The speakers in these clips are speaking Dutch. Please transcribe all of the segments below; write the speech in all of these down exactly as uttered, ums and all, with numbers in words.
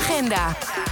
agenda.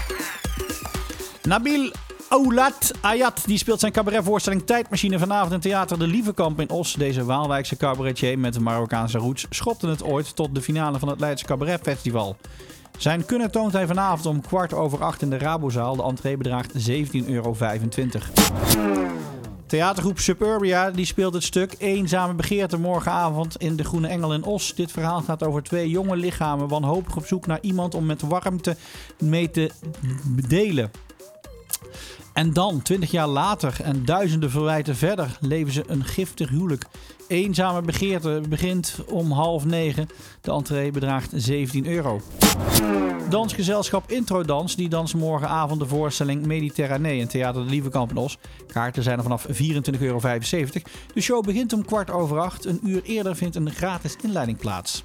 Nabil Oulat Ayat die speelt zijn cabaretvoorstelling Tijdmachine vanavond in Theater de Lievekamp in Os. Deze Waalwijkse cabaretier met de Marokkaanse roots schopte het ooit tot de finale van het Leidse Cabaret Festival. Zijn kunnen toont hij vanavond om kwart over acht in de Rabozaal. De entree bedraagt zeventien euro vijfentwintig. Theatergroep Suburbia die speelt het stuk Eenzame Begeerte morgenavond in de Groene Engel in Os. Dit verhaal gaat over twee jonge lichamen wanhopig op zoek naar iemand om met warmte mee te delen. En dan, twintig jaar later en duizenden verwijten verder, leven ze een giftig huwelijk. Eenzame Begeerte begint om half negen. De entree bedraagt zeventien euro. Dansgezelschap Introdans die danst morgenavond de voorstelling Mediterranee in Theater de Lievekamp in Os. Kaarten zijn er vanaf vierentwintig euro vijfenzeventig. De show begint om kwart over acht. Een uur eerder vindt een gratis inleiding plaats.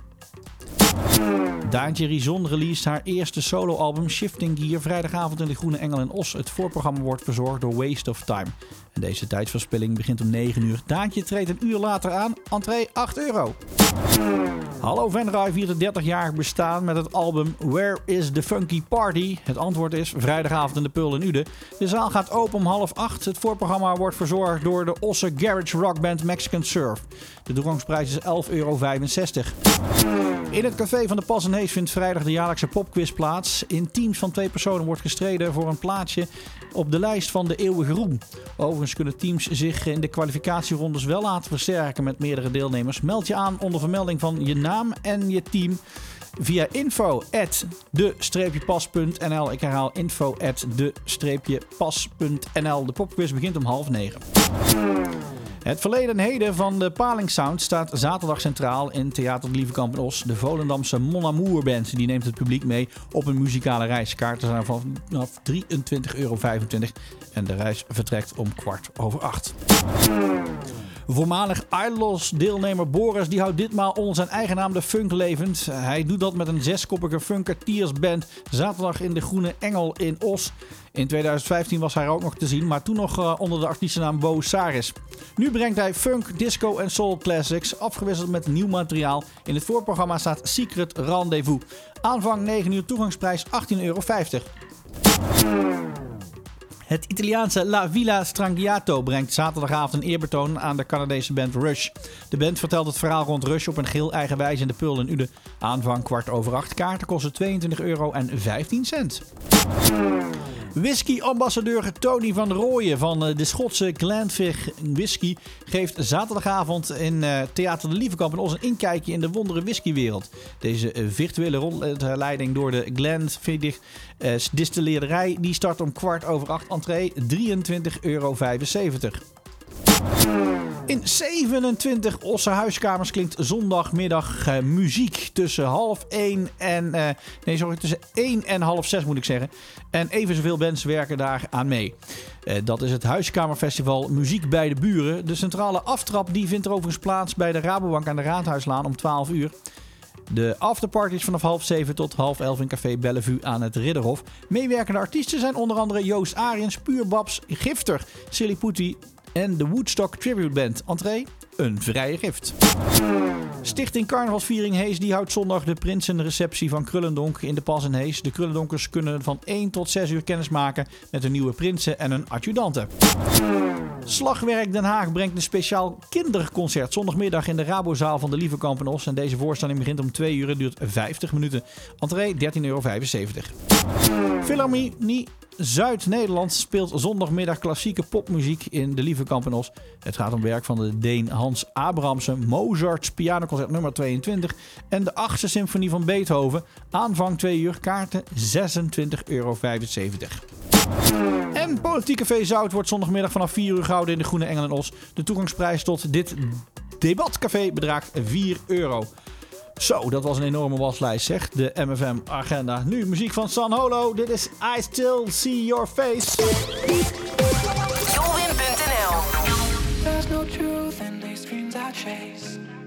Daantje Rison released haar eerste soloalbum Shifting Gear vrijdagavond in de Groene Engel in Os. Het voorprogramma wordt verzorgd door Waste of Time. En deze tijdsverspilling begint om negen uur. Daantje treedt een uur later aan. Entree acht euro. Hallo Venray viert het dertig-jarig bestaan met het album Where is the Funky Party? Het antwoord is vrijdagavond in de Peul in Uden. De zaal gaat open om half acht. Het voorprogramma wordt verzorgd door de Osse Garage Rockband Mexican Surf. De toegangsprijs is elf euro vijfenzestig. In het café van de Pas en Hees vindt vrijdag de jaarlijkse popquiz plaats. In teams van twee personen wordt gestreden voor een plaatsje op de lijst van de eeuwige roem. Overigens kunnen teams zich in de kwalificatierondes wel laten versterken met meerdere deelnemers. Meld je aan onder vermelding van je naam en je team via info at de pas punt n l. Ik herhaal info at de pas punt n l. De popquiz begint om half negen. Het verleden en heden van de Paling Sound staat zaterdag centraal in Theater de Lievekamp in Os. De Volendamse Mon Amour Band die neemt het publiek mee op een muzikale reis. Kaarten zijn vanaf drieëntwintig euro vijfentwintig en de reis vertrekt om kwart over acht. Voormalig Idols-deelnemer Boris die houdt ditmaal onder zijn eigen naam de funk levend. Hij doet dat met een zeskoppige Funketeers-band zaterdag in de Groene Engel in Os. In tweeduizend vijftien was hij er ook nog te zien, maar toen nog uh, onder de artiestennaam Bo Saris. Nu brengt hij funk, disco en soul classics, afgewisseld met nieuw materiaal. In het voorprogramma staat Secret Rendezvous. Aanvang negen uur, toegangsprijs achttien euro vijftig. Het Italiaanse La Villa Strangiato brengt zaterdagavond een eerbetoon aan de Canadese band Rush. De band vertelt het verhaal rond Rush op een geheel eigen wijze in de Peul in Uden. Aanvang kwart over acht. Kaarten kosten tweeëntwintig euro en vijftien cent. Whisky-ambassadeur Tony van Rooyen van de Schotse Glenfiddich Whisky geeft zaterdagavond in Theater de Lievekamp in Os een inkijkje in de wondere whiskywereld. Deze virtuele rondleiding door de Glenfiddich distilleerderij die start om kwart over acht. Entree drieëntwintig euro vijfenzeventig. In zevenentwintig Osse huiskamers klinkt zondagmiddag uh, muziek tussen half één en... Uh, nee, sorry, tussen één en half zes moet ik zeggen. En even zoveel bands werken daar aan mee. Uh, dat is het Huiskamerfestival Muziek bij de Buren. De centrale aftrap die vindt er overigens plaats bij de Rabobank aan de Raadhuislaan om twaalf uur. De afterparties vanaf half zeven tot half elf in Café Bellevue aan het Ridderhof. Meewerkende artiesten zijn onder andere Joost Ariens, Puur Babs, Gifter, Silly Putty en de Woodstock Tribute Band. Entree, een vrije gift. Stichting Carnavalsviering Hees die houdt zondag de Prinsenreceptie van Krullendonk in de Pas en Hees. De Krullendonkers kunnen van één tot zes uur kennis maken met de nieuwe prinsen en hun adjudanten. Slagwerk Den Haag brengt een speciaal kinderconcert zondagmiddag in de Rabozaal van de Lievekamp in Os. En deze voorstelling begint om twee uur en duurt vijftig minuten. Entree dertien euro vijfenzeventig. Philharmonie Zuid-Nederland speelt zondagmiddag klassieke popmuziek in de Lievekamp in Os. Het gaat om werk van de Deen Hans Abrahamsen, Mozarts pianoconcert nummer tweeëntwintig en de achtste symfonie van Beethoven. Aanvang twee uur, kaarten zesentwintig euro vijfenzeventig. En Politiek Café Zout wordt zondagmiddag vanaf vier uur gehouden in de Groene Engel in Os. De toegangsprijs tot dit debatcafé bedraagt vier euro. Zo, dat was een enorme waslijst, zegt de M F M-agenda. Nu muziek van San Holo. Dit is I Still See Your Face. Jolwin punt n l There's no truth in these dreams I chase.